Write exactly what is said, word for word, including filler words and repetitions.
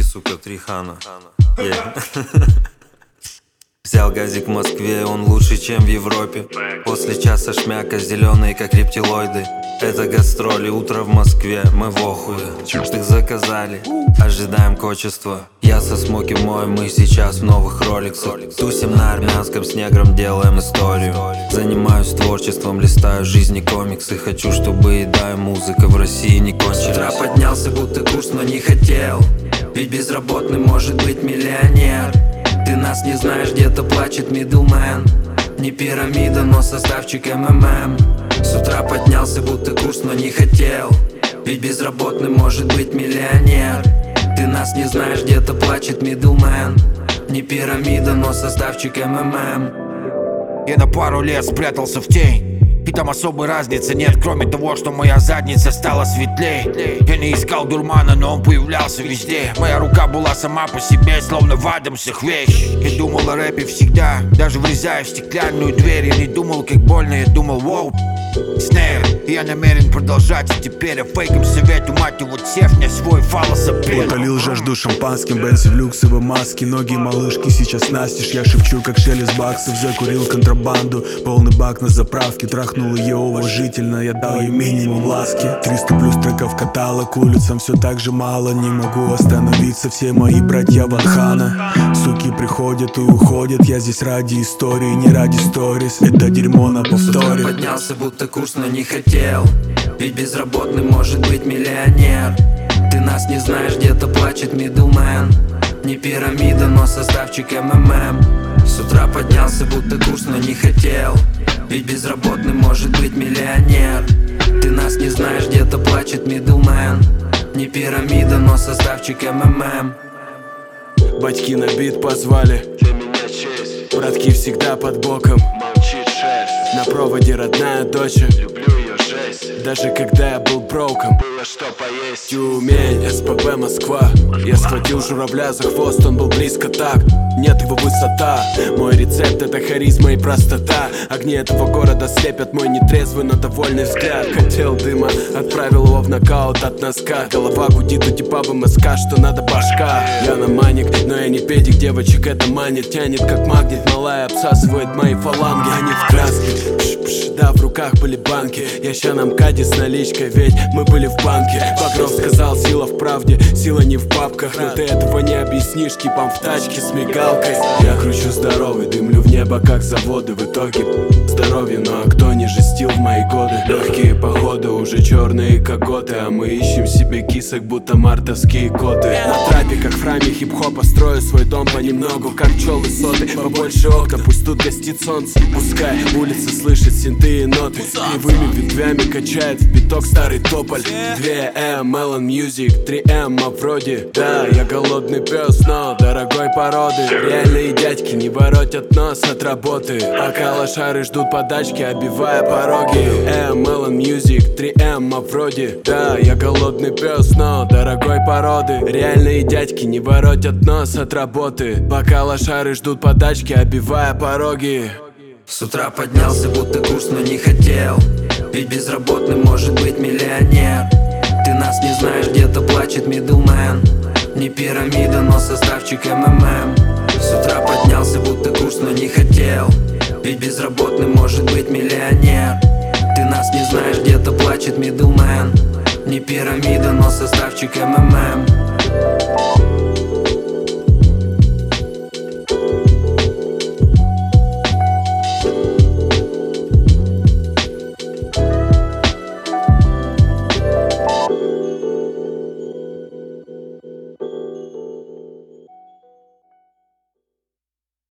сука, три хана. Yeah. Взял газик в Москве, он лучше, чем в Европе. После часа шмяка, зеленые, как рептилоиды. Это гастроли, утро в Москве, мы в охуе. Их заказали, ожидаем качества. Я со смоки мой, мы сейчас в новых роликсах. Тусим на армянском, с негром делаем историю. Занимаюсь творчеством, листаю жизни комиксы. Хочу, чтобы еда и музыка в России не кончились. С утра поднялся, будто курс, но не хотел. Ведь безработный может быть миллионер. Ты нас не знаешь, где-то плачет мидлмен. Не пирамида, но составчик эм эм эм. С утра поднялся, будто курс, но не хотел. Ведь безработный может быть миллионер. Ты нас не знаешь, где-то плачет мидлмен. Не пирамида, но составчик эм эм эм. Я на пару лет спрятался в тень, и там особой разницы нет, кроме того, что моя задница стала светлей. Я не искал дурмана, но он появлялся везде. Моя рука была сама по себе, словно в Адамсах вещь. Я думал о рэпе всегда, даже врезая в стеклянную дверь. Я не думал, как больно, я думал, воу, снейр. И я намерен продолжать, и теперь я фейком советую, мать его, сев мне свой фалосапиль. Утолил жажду шампанским, Бенси в люксовой маске. Ноги малышки сейчас настежь, я шепчу, как шелест баксов. Закурил контрабанду, полный бак на заправке. Трахнул ее уважительно, я дал ей минимум ласки. Триста плюс треков каталог, улицам все так же мало. Не могу остановиться, все мои братья Ванхана. Суки приходят и уходят, я здесь ради истории, не ради сторис. Это дерьмо на повторе. Поднялся, будто курс, но не хотел. Ведь безработный может быть миллионер. Ты нас не знаешь, где-то плачет мидлмен. Не пирамида, но составчик эм эм эм. С утра поднялся, будто курс, но не хотел. Ведь безработный может быть миллионер. Ты нас не знаешь, где-то плачет мидлмен. Не пирамида, но составчик эм эм эм. Батьки на бит позвали, для меня честь. Братки всегда под боком, молчит шесть. На проводе родная дочь, люблю ее жесть. Даже когда я был броком, было что поесть. Тюмень, эс пэ бэ Москва. Я схватил журавля за хвост, он был близко так. Нет его высота. Мой рецепт — это харизма и простота. Огни этого города слепят мой нетрезвый, но довольный взгляд. Хотел дыма, отправил его в нокаут от носка. Голова гудит у типа бэ эм эс ка, что надо башка. Я на маник, но я не педик, девочек это манит. Тянет как магнит, малая обсасывает мои фаланги. Они в краске, пш-пш, да, в руках были банки. Я ща на МКАДе с наличкой, ведь мы были в банке. Багров сказал, сила в правде, сила не в бабках. Но ты этого не объяснишь, типом в тачке с мигалкой. Я кручу здоровый, дымлю в небо как заводы. В итоге здоровье, ну а кто не жестил в мои годы? Легкие походы, уже черные коготы. А мы ищем себе кисок, будто мартовские коты. На трапе, как в храме хип-хопа, строю свой дом понемногу, как пчелы соты. Побольше окна, пусть тут гостит солнце. Пускай улица слышит синты и ноты. Кривыми ветвями качает в биток старый тополь. Две эм, Melon Music, три эм, а вроде. Да, я голодный пес, но дорогой породы. Реальные дядьки не воротят нос от работы. Пока лошары ждут подачки, обивая пороги. Эм, Melon Music, три эм, а вроде. Да, я голодный пес, но дорогой породы. Реальные дядьки не воротят нос от работы. Пока лошары ждут подачки, обивая пороги. С утра поднялся, будто курс, но не хотел. Ведь безработный может быть миллионер. Ты нас не знаешь, где-то плачет мидлмен. Не пирамида, но составчик эм эм эм. С утра поднялся, будто курс, но не хотел. Ведь безработный может быть миллионер. Ты нас не знаешь, где-то плачет мидлмен. Не пирамида, но составчик эм эм эм.